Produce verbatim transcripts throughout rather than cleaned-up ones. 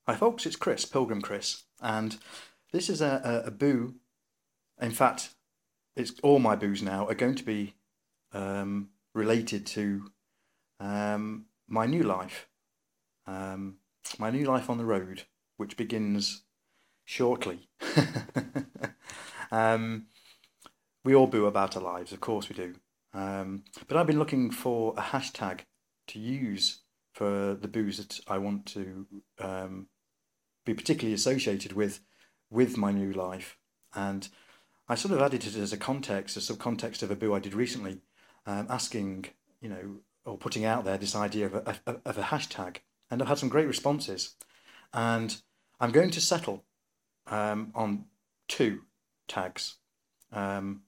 Hi folks, it's Chris, Pilgrim Chris, and this is a, a, a boo. In fact, it's all my boos now are going to be um, related to um, my new life, um, my new life on the road, which begins shortly. um, we all boo about our lives, of course we do. Um, but I've been looking for a hashtag to use for the boos that I want to um, be particularly associated with with my new life. And I sort of added it as a context, a subcontext of a boo I did recently, um, asking, you know, or putting out there this idea of a, of a hashtag. And I've had some great responses. And I'm going to settle um, on two tags. Um,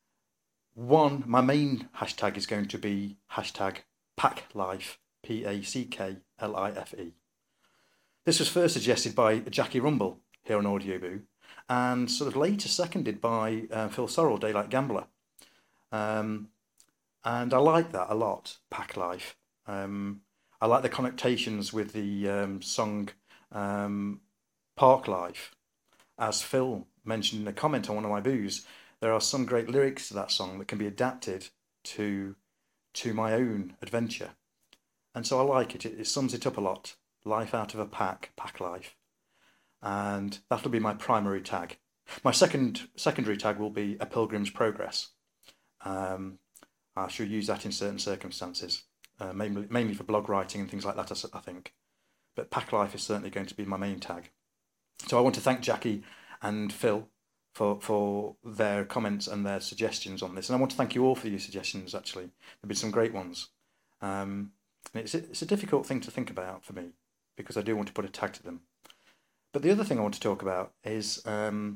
one, my main hashtag is going to be hashtag PackLife, P A C K L I F E. This was first suggested by Jackie Rumble here on Audioboo, and sort of later seconded by uh, Phil Sorrell, Daylight Gambler. Um, and I like that a lot, Pack Life. Um, I like the connotations with the um, song um, Park Life. As Phil mentioned in a comment on one of my boos, there are some great lyrics to that song that can be adapted to, to my own adventure. And so I like it. It, it sums it up a lot. Life out of a pack, pack life. And that'll be my primary tag. My second secondary tag will be A Pilgrim's Progress. Um, I shall use that in certain circumstances, uh, mainly, mainly for blog writing and things like that, I think. But pack life is certainly going to be my main tag. So I want to thank Jackie and Phil for, for their comments and their suggestions on this. And I want to thank you all for your suggestions, actually. There have been some great ones. Um, and it's, it's a difficult thing to think about for me, because I do want to put a tag to them. But the other thing I want to talk about is um,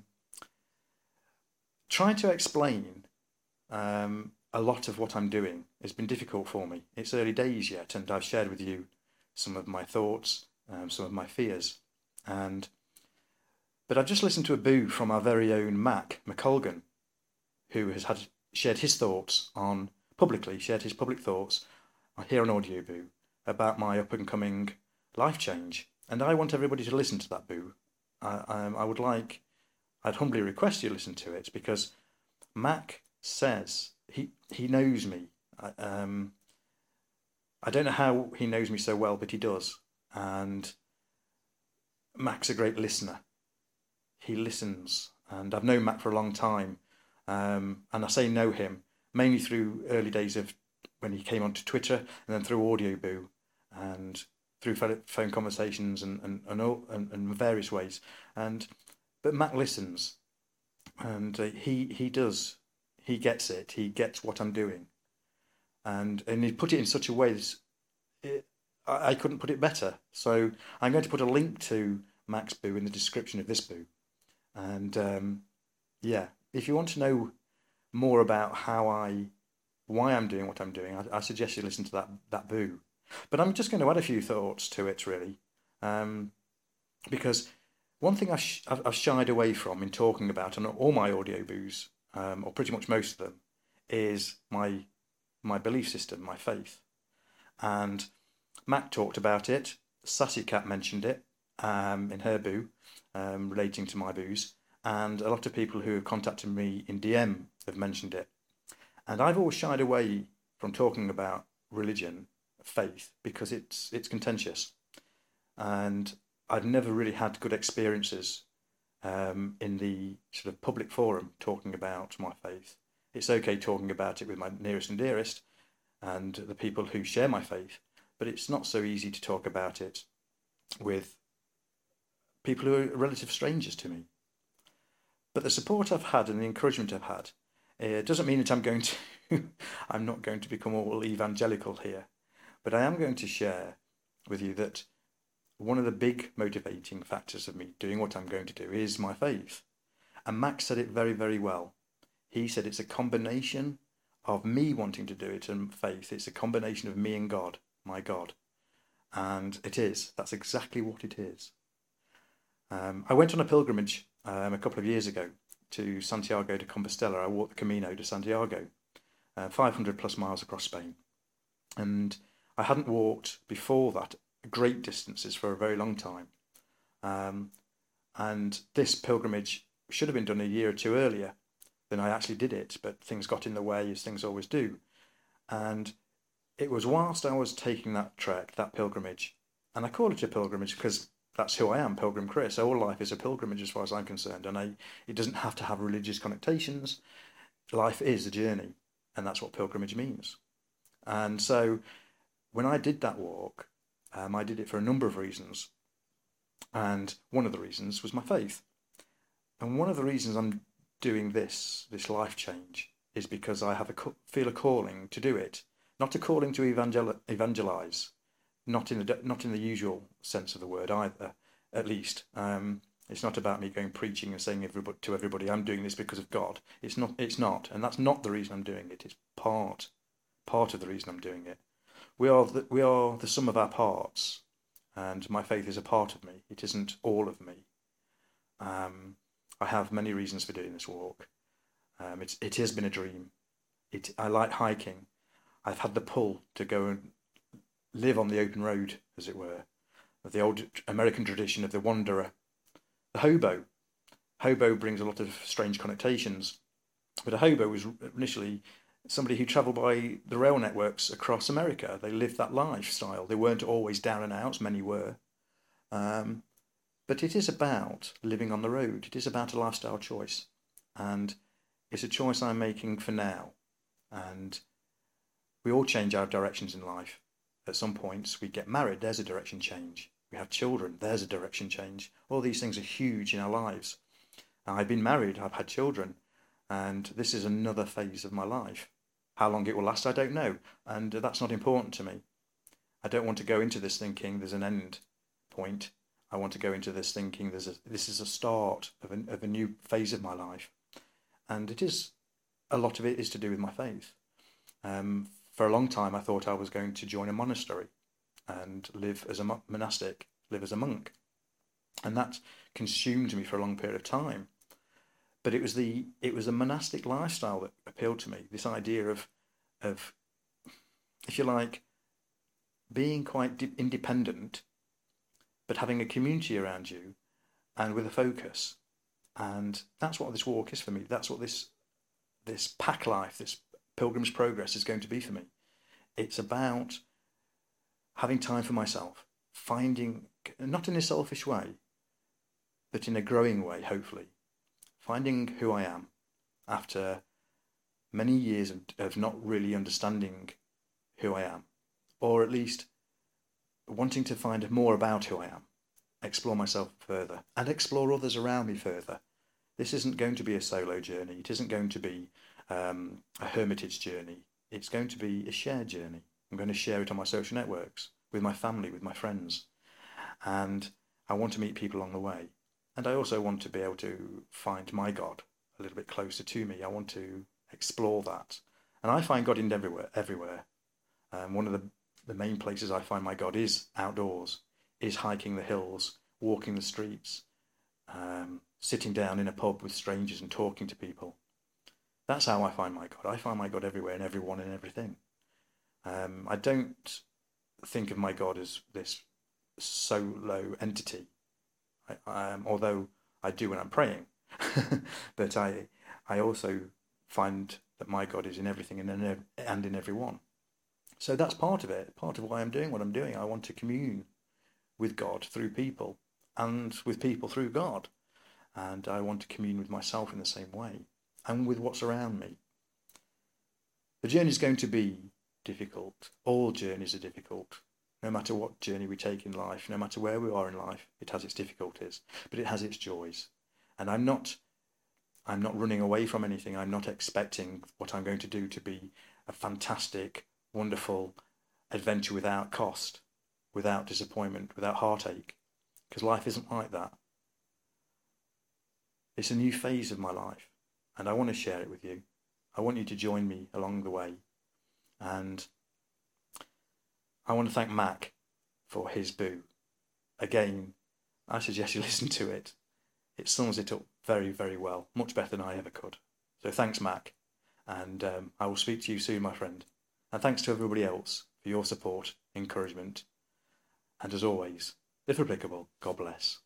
trying to explain um, a lot of what I'm doing. It's been difficult for me. It's early days yet, and I've shared with you some of my thoughts, um, some of my fears. And But I've just listened to a boo from our very own Mac McColgan, who has had shared his thoughts on, publicly shared his public thoughts here on Audioboo about my up-and-coming life change. And I want everybody to listen to that boo. I, um, I would like, I'd humbly request you listen to it, because Mac says, he, he knows me. I, um, I don't know how he knows me so well, but he does. And Mac's a great listener. He listens. And I've known Mac for a long time. Um, and I say know him, mainly through early days of when he came onto Twitter, and then through Audioboo, and through phone conversations and and, and, all, and and various ways. And but Mac listens, and uh, he he does, he gets it. He gets what I'm doing, and and he put it in such a way that it, I, I couldn't put it better. So I'm going to put a link to Mac's boo in the description of this boo, and um, yeah, if you want to know more about how I, why I'm doing what I'm doing, I, I suggest you listen to that that boo. But I'm just going to add a few thoughts to it, really, um, because one thing I've, sh- I've shied away from in talking about on all my audio boos, um, or pretty much most of them, is my my belief system, my faith. And Mac talked about it. Sassy Cat mentioned it um, in her boo, um, relating to my boos, and a lot of people who have contacted me in D M have mentioned it. And I've always shied away from talking about religion, faith, because it's it's contentious, and I've never really had good experiences um, in the sort of public forum talking about my faith. It's okay talking about it with my nearest and dearest and the people who share my faith, but it's not so easy to talk about it with people who are relative strangers to me. But the support I've had and the encouragement I've had, it doesn't mean that I'm going to I'm not going to become all evangelical here, but I am going to share with you that one of the big motivating factors of me doing what I'm going to do is my faith. And Max said it very, very well. He said it's a combination of me wanting to do it and faith. It's a combination of me and God, my God. And it is. That's exactly what it is. Um, I went on a pilgrimage um, a couple of years ago to Santiago de Compostela. I walked the Camino de Santiago, uh, five hundred plus miles across Spain. And I hadn't walked before that great distances for a very long time. Um, and this pilgrimage should have been done a year or two earlier than I actually did it, but things got in the way, as things always do. And it was whilst I was taking that trek, that pilgrimage, and I call it a pilgrimage because that's who I am, Pilgrim Chris. All life is a pilgrimage as far as I'm concerned, and I, it doesn't have to have religious connotations. Life is a journey, and that's what pilgrimage means. And so when I did that walk, um, I did it for a number of reasons. And one of the reasons was my faith. And one of the reasons I'm doing this, this life change, is because I have a feel a calling to do it. Not a calling to evangel- evangelize, not in the not in the usual sense of the word either. At least um, it's not about me going preaching and saying everybody, to everybody, I'm doing this because of God. It's not. It's not, and that's not the reason I'm doing it. It's part part of the reason I'm doing it. We are the, we are the sum of our parts, and my faith is a part of me. It isn't all of me. Um, I have many reasons for doing this walk. Um, it's it has been a dream. It I like hiking. I've had the pull to go and live on the open road, as it were, of the old American tradition of the wanderer, the hobo. Hobo brings a lot of strange connotations, but a hobo was initially somebody who travelled by the rail networks across America. They lived that lifestyle. They weren't always down and out, many were. Um, but it is about living on the road. It is about a lifestyle choice. And it's a choice I'm making for now. And we all change our directions in life. At some points, we get married, there's a direction change. We have children, there's a direction change. All these things are huge in our lives. I've been married, I've had children, and this is another phase of my life. How long it will last, I don't know, and that's not important to me. I don't want to go into this thinking there's an end point. I want to go into this thinking there's a, this is a start of a, of a new phase of my life. And it is, a lot of it is to do with my faith. Um, For a long time, I thought I was going to join a monastery and live as a monastic, live as a monk. And that consumed me for a long period of time. But it was the it was the monastic lifestyle that appealed to me, this idea of, of if you like, being quite independent, but having a community around you and with a focus. And that's what this walk is for me. That's what this this pack life, this Pilgrim's Progress is going to be for me. It's about having time for myself, finding, not in a selfish way, but in a growing way, hopefully, finding who I am after many years of, of not really understanding who I am, or at least wanting to find more about who I am, explore myself further, and explore others around me further. This isn't going to be a solo journey. It isn't going to be um, a hermitage journey. It's going to be a shared journey. I'm going to share it on my social networks, with my family, with my friends. And I want to meet people along the way. And I also want to be able to find my God a little bit closer to me. I want to explore that. And I find God in everywhere. everywhere. Um, one of the, the main places I find my God is outdoors, is hiking the hills, walking the streets, um, sitting down in a pub with strangers and talking to people. That's how I find my God. I find my God everywhere and everyone and everything. Um, I don't think of my God as this solo entity, I, um, although I do when I'm praying. But I, I also find that my God is in everything and in, and in everyone. So that's part of it, part of why I'm doing what I'm doing. I want to commune with God through people and with people through God. And I want to commune with myself in the same way and with what's around me. The journey is going to be difficult. All journeys are difficult. No matter what journey we take in life, no matter where we are in life, it has its difficulties, but it has its joys. And I'm not, I'm not running away from anything. I'm not expecting what I'm going to do to be a fantastic, wonderful adventure without cost, without disappointment, without heartache, because life isn't like that. It's a new phase of my life, and I want to share it with you. I want you to join me along the way. And I want to thank Mac for his boo. Again, I suggest you listen to it. It sums it up very, very well, much better than I ever could. So thanks, Mac, and um, I will speak to you soon, my friend. And thanks to everybody else for your support, encouragement, and as always, if applicable, God bless.